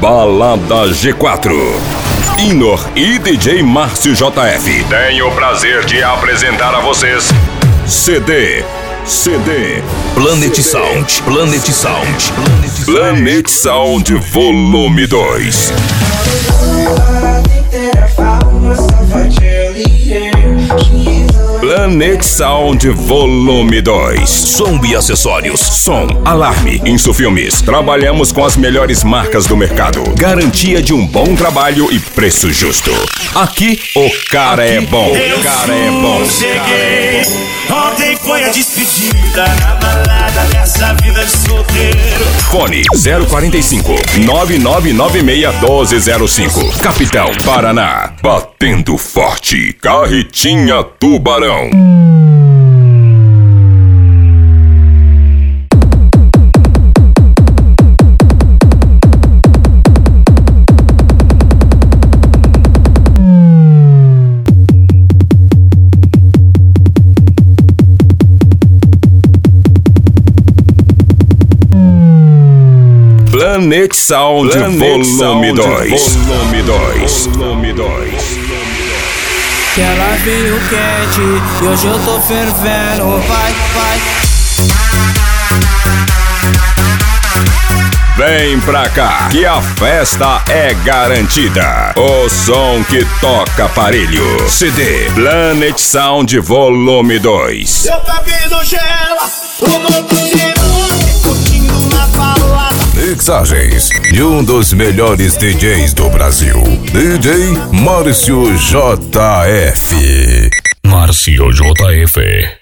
Balada G4. Inor e DJ Márcio JF. Tenho o prazer de apresentar a vocês CD Planet Sound Volume 2. Planet Sound Volume 2. Som e acessórios. Som, alarme, Insufilmes. Trabalhamos com as melhores marcas do mercado. Garantia de um bom trabalho e preço justo. Aqui, o cara é bom. O cara é bom. Cheguei. Ontem foi a despedida na balada dessa vida de solteiro. Fone 045 9996 1205. Capital Paraná. Batendo forte. Carretinha Tubarão. Planet Sound Volume 2. Que ela veio quente e hoje eu tô fervendo. Vai. Vem pra cá, que a festa é garantida. O som que toca aparelho. CD Planet Sound Volume 2. Eu tá vindo gela, o novo curtindo na balada. Mixagens de um dos melhores DJs do Brasil, DJ Márcio JF.